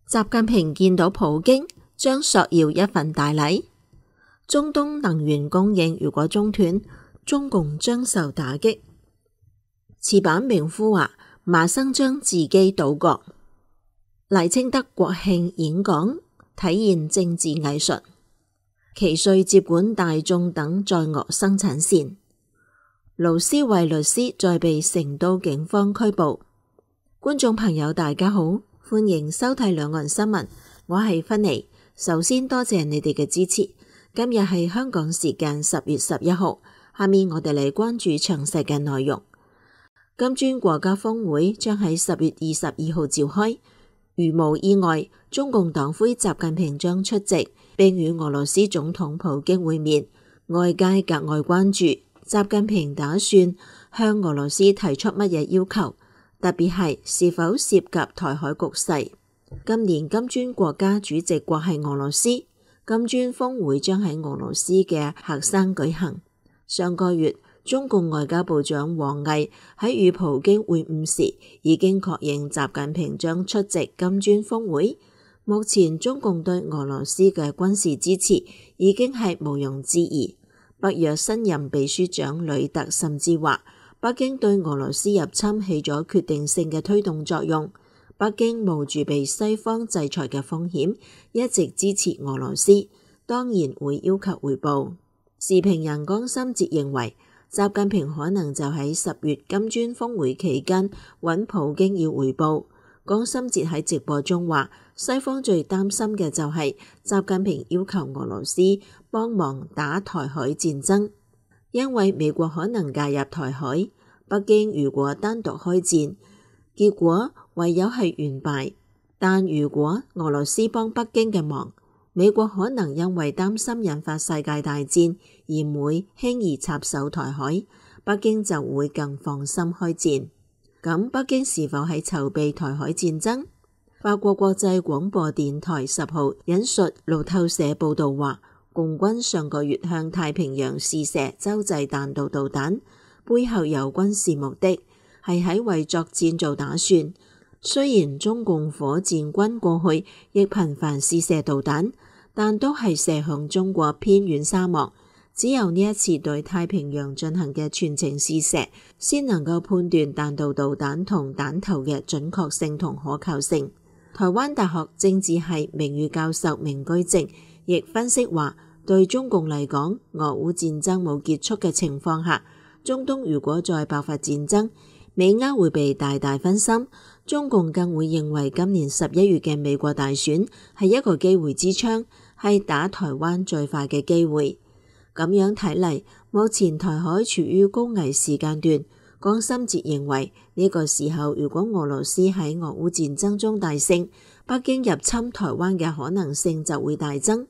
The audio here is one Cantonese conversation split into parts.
習近平見到普京將索要一份大禮。中東能源供應如果中斷，中共將受打擊。矢板明夫話馬生將自己倒國。賴清德國慶演講體現政治藝術。奇瑞接管大眾等在俄生產線。盧思位律師再被成都警方拘捕。觀眾朋友大家好，歡迎收睇兩岸新聞，我係芬妮。首先多謝你哋嘅支持。今日係香港時間10月11號，下面我哋嚟關注詳細嘅內容。金磚國家峰會將喺10月22號召開，如無意外，中共黨魁習近平將出席並與俄羅斯總統普京會面。外界格外關注習近平打算向俄羅斯提出乜嘢要求，特別係是否涉及台海局勢。今年金磚國家主席國係俄羅斯，金磚峰會將喺俄羅斯嘅喀山舉行。上個月，中共外交部長王毅喺與普京會晤時已經確認習近平將出席金磚峰會。目前中共對俄羅斯嘅軍事支持已經係毋庸置疑。北約新任秘書長呂特甚至話，北京對俄羅斯入侵起咗決定性嘅推動作用。北京冒住被西方制裁嘅風險，一直支持俄羅斯，當然會要求回報。時評人江深哲認為，習近平可能就喺10月金磚峰會期間揾普京要回報。江深哲喺直播中話，西方最擔心嘅就係習近平要求俄羅斯幫忙打台海戰爭，因為美國可能介入台海。北京如果單獨開戰，結果唯有係完敗。但如果俄羅斯幫北京嘅忙，美國可能因為擔心引發世界大戰而唔會輕易插手台海，北京就會更放心開戰。咁北京是否喺籌備台海戰爭？法國國際廣播電台10號引述路透社報道話，共軍上個月向太平洋試射洲際彈道導彈，背後有軍事目的，係喺為作戰做打算。雖然中共火箭軍過去亦頻繁試射導彈，但都係射向中國偏遠沙漠。只有呢一次對太平洋進行嘅全程試射，先能夠判斷彈道導彈同彈頭嘅準確性同可靠性。台灣大學政治系名譽教授明居正亦分析話，對中共嚟講，俄烏戰爭冇結束嘅情況下，中東如果再爆發戰爭，美歐會被大大分心。中共更會認為今年11月嘅美國大選係一個機會之窗，係打台灣最快嘅機會。咁樣睇嚟，目前台海處於高危時間段。江深哲認為呢個時候，如果俄羅斯喺俄烏戰爭中大勝，北京入侵台灣嘅可能性就會大增。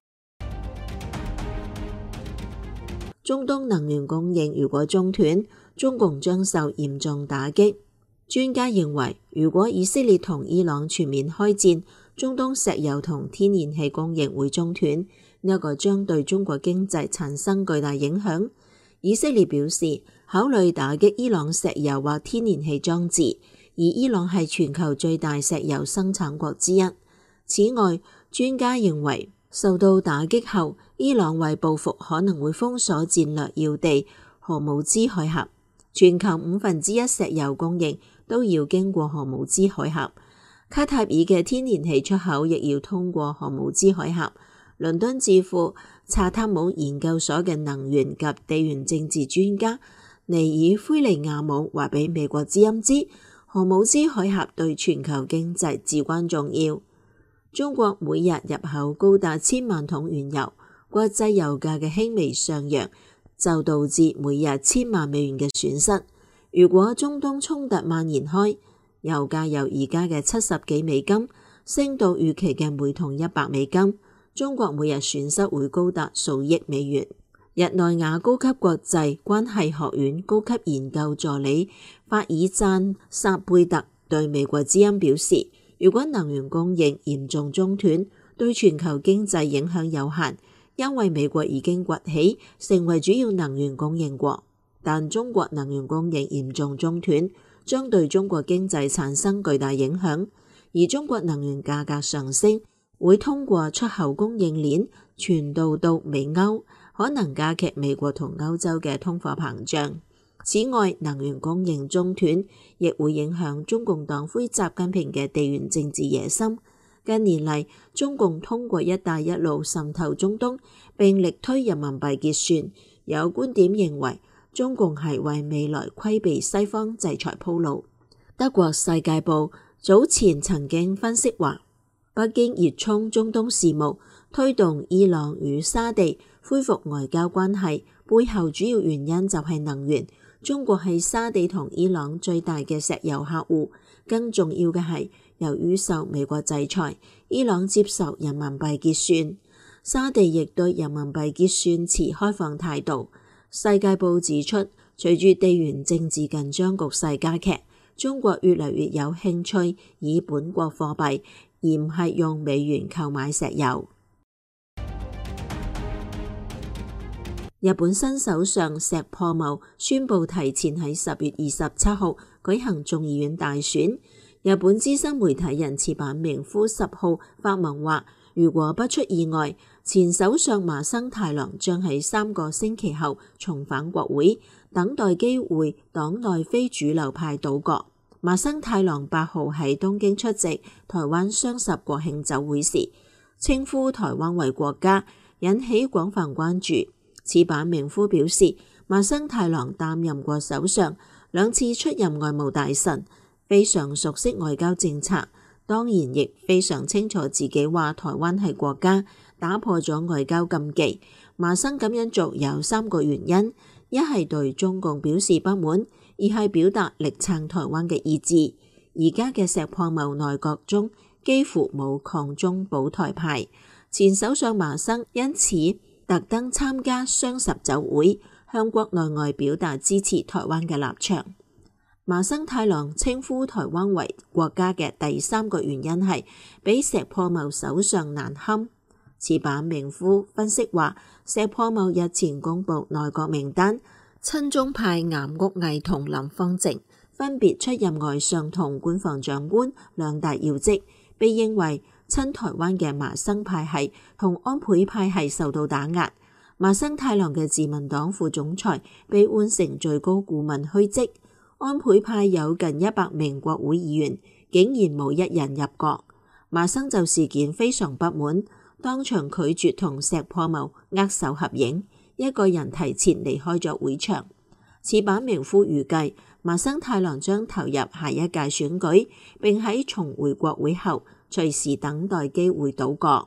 中東能源供應如果中斷，中共將受嚴重打擊。專家認為，如果以色列同伊朗全面開戰，中東石油同天然氣供應會中斷，呢個將對中國經濟產生巨大影響。以色列表示，考慮打擊伊朗石油或天然氣裝置，而伊朗係全球最大石油生產國之一。此外，專家認為，受到打擊後，伊朗為報復可能會封鎖戰略要地荷姆茲海峽。全球1/5石油供應都要經過荷姆茲海峽。卡塔爾嘅天然氣出口亦要通過荷姆茲海峽。倫敦智庫查塔姆研究所嘅能源及地緣政治專家尼爾奎利亞姆話俾美國之音知，荷姆茲海峽對全球經濟至關重要。中國每日入口高達1000萬桶原油，國際油價嘅輕微上揚就導致每日1000萬美元嘅損失。如果中東衝突蔓延開，油價由而家嘅70幾美金升到預期嘅每桶100美金，中國每日損失會高達數億美元。日內瓦高級國際關係學院高級研究助理法爾贊薩貝特對美國之音表示，如果能源供應嚴重中斷，對全球經濟影響有限，因為美國已經崛起成為主要能源供應國。但中國能源供應嚴重中斷，將對中國經濟產生巨大影響。 而中國能源價格上升會通過出口供應鏈傳導到美歐，可能加劇美國同歐洲嘅通貨膨脹。此外，能源供應中斷亦會影響中共黨魁習近平嘅地緣政治野心。近年嚟，中共通過一帶一路滲透中東，並力推人民幣結算。有觀點認為，中共係為未來規避西方制裁鋪路。德國世界報早前曾經分析話，北京熱衷中東事務，推動伊朗與沙地恢復外交關係，背後主要原因就係能源。中國係沙地同伊朗最大嘅石油客戶，更重要嘅係，由於受美國制裁，伊朗接受人民幣結算，沙地亦對人民幣結算持開放態度。世界報指出，隨住地緣政治緊張局勢加劇，中國越嚟越有興趣以本國貨幣，而唔係用美元購買石油。日本新首相石破茂宣布提前喺10月27號舉行眾議院大選。日本資深媒體人矢板明夫10號發文話，如果不出意外，前首相麻生太郎將喺3個星期後重返國會，等待機會黨內非主流派倒閣。麻生太郎8號喺東京出席台灣雙十國慶酒會時，稱呼台灣為國家，引起廣泛關注。矢板明夫表示，麻生太郎擔任過首相，2次出任外務大臣，非常熟悉外交政策，當然亦非常清楚自己話台灣係國家，打破咗外交禁忌。麻生咁樣做有3個原因：一係對中共表示不滿，二係表達力撐台灣嘅意志。而家嘅石破茂內閣中幾乎冇抗中保台派，前首相麻生因此特登參加雙十酒會，向國內外表達支持台灣嘅立場。麻生太郎稱呼台灣為國家嘅第3個原因係比石破茂首相難堪。矢板明夫分析話，石破茂日前公布內閣名單，親中派岩屋毅同林芳正分別出任外相同官房長官2大要職，被認為親台灣嘅麻生派系同安倍派系受到打壓。麻生太郎嘅自民黨副總裁被換成最高顧問虛職。安倍派有近100名國會議員，竟然冇1人入閣。麻生就事件非常不滿，當場拒絕同石破茂握手合影，一個人提前離開咗會場。矢板明夫預計，麻生太郎將投入下一屆選舉，並喺重回國會後隨時等待機會倒閣。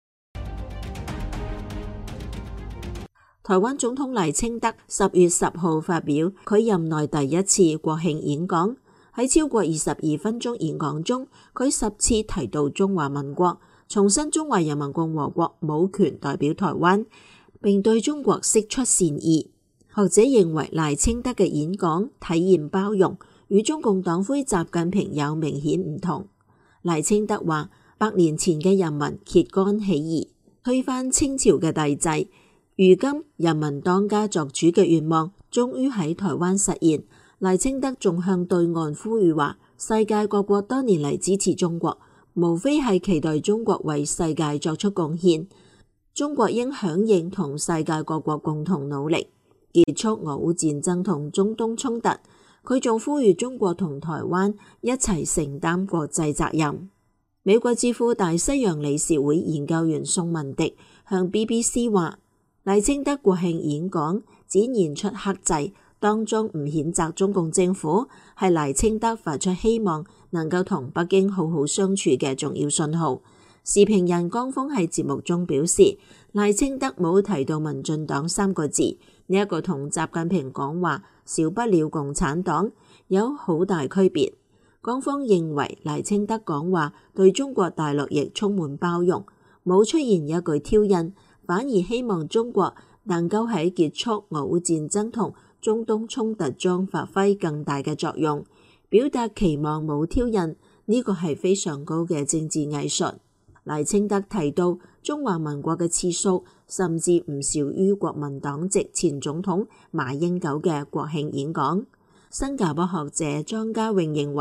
台灣總統賴清德10月10號發表佢任內第一次國慶演講，喺超過22分鐘演講中，佢10次提到中華民國，重申中華人民共和國冇權代表台灣，並對中國釋出善意。學者認為賴清德嘅演講體現包容，與中共黨魁習近平有明顯唔同。賴清德話：100年前嘅人民揭竿起義，推翻清朝嘅帝制。如今人民當家作主嘅願望終於喺台灣實現。賴清德仲向對岸呼籲話，世界各國多年嚟支持中國，無非係期待中國為世界作出貢獻。中國應響應同世界各國共同努力，結束俄烏戰爭同中東衝突。佢仲呼籲中國同台灣一齊承擔國際責任。美國智庫大西洋理事會研究員宋文迪向 BBC 話，賴清德國慶演講展現出克制，當中唔譴責中共政府，係賴清德發出希望能夠同北京好好相處嘅重要信號。時評人江峰喺節目中表示，賴清德冇提到民進黨3個字，呢一個同習近平講話少不了共產黨有好大區別。江峰認為賴清德講話對中國大陸亦充滿包容，冇出現一句挑釁，反而希望中國能夠喺結束俄烏戰爭同中東衝突中發揮更大嘅作用，表達期望冇挑釁，呢個係非常高嘅政治藝術。賴清德提到中華民國嘅次數，甚至唔少於國民黨籍前總統馬英九嘅國慶演講。新加坡學者莊家穎認為，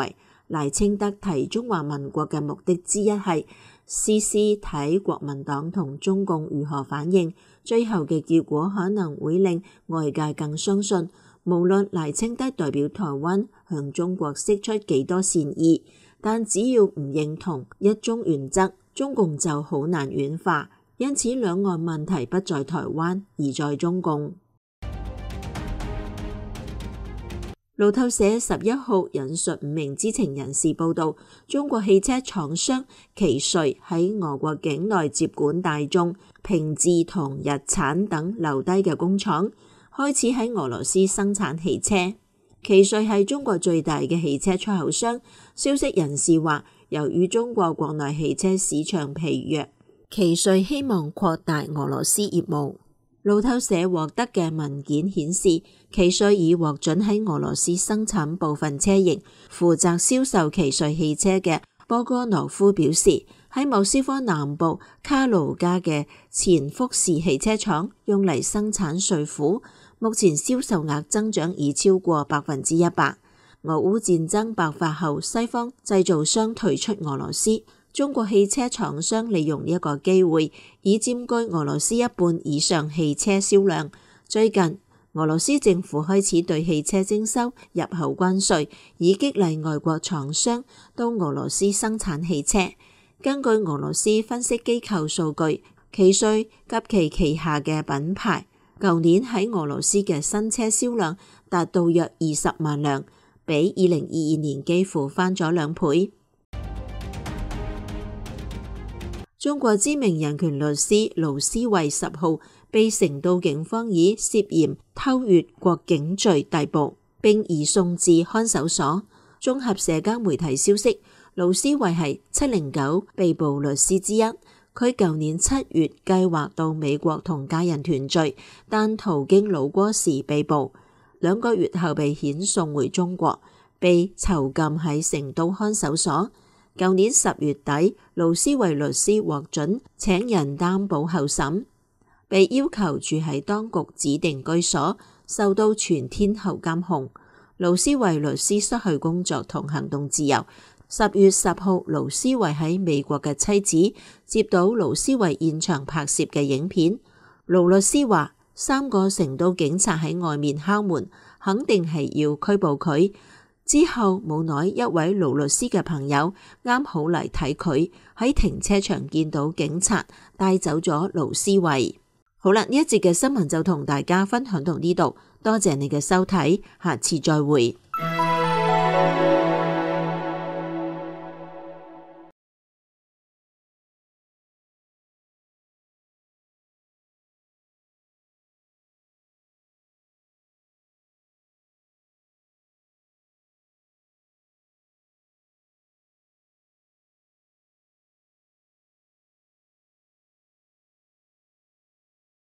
賴清德提中華民國嘅目的之一係試試睇國民黨同中共如何反應，最後嘅結果可能會令外界更相信，無論賴清德代表台灣向中國釋出幾多善意，但只要唔認同一中原則，中共就好難軟化。因此兩岸問題不在台灣，而在中共。路透社11號引述5名知情人士報道，中國汽車廠商奇瑞喺俄國境內接管大眾、平治同日產等留低嘅工廠，開始喺俄羅斯生產汽車。奇瑞係中國最大嘅汽車出口商。消息人士話，由於中國國內汽車市場疲弱，奇瑞希望擴大俄羅斯業務。路透社獲得嘅文件顯示，奇瑞已獲准喺俄羅斯生產部分車型。負責銷售奇瑞汽車嘅波戈諾夫表示，喺莫斯科南部卡盧加嘅前福士汽車廠用嚟生產瑞虎，目前銷售額增長已超過100%。俄烏戰爭爆發後，西方製造商退出俄羅斯。中國汽車廠商利用呢一個機會，已佔據俄羅斯一半以上汽車銷量。最近，俄羅斯政府開始對汽車徵收入口關稅，以激勵外國廠商到俄羅斯生產汽車。根據俄羅斯分析機構數據，奇瑞及其旗下嘅品牌，舊年喺俄羅斯嘅新車銷量達到約20萬輛，比2022年幾乎翻咗2倍。中國知名人權律師盧思維10號被成都警方以涉嫌偷越國境罪逮捕，並移送至看守所。綜合社交媒體消息，盧思維係709被捕律師之一。佢舊年7月計劃到美國同家人團聚，但途經老撾時被捕，2個月後被遣送回中國，被囚禁喺成都看守所。舊年10月底，盧思維律師獲准請人擔保候審，被要求住喺當局指定居所，受到全天候監控。盧思維律師失去工作同行動自由。10月10號，盧思維喺美國嘅妻子接到盧思維現場拍攝嘅影片。盧律師話，3個成都警察喺外面敲門，肯定係要拘捕佢。之後冇耐，一位盧律師嘅朋友啱好嚟睇佢，喺停車場見到警察帶走咗盧思維。好啦，呢一節嘅新聞就同大家分享到呢度，多謝你嘅收睇，下次再會。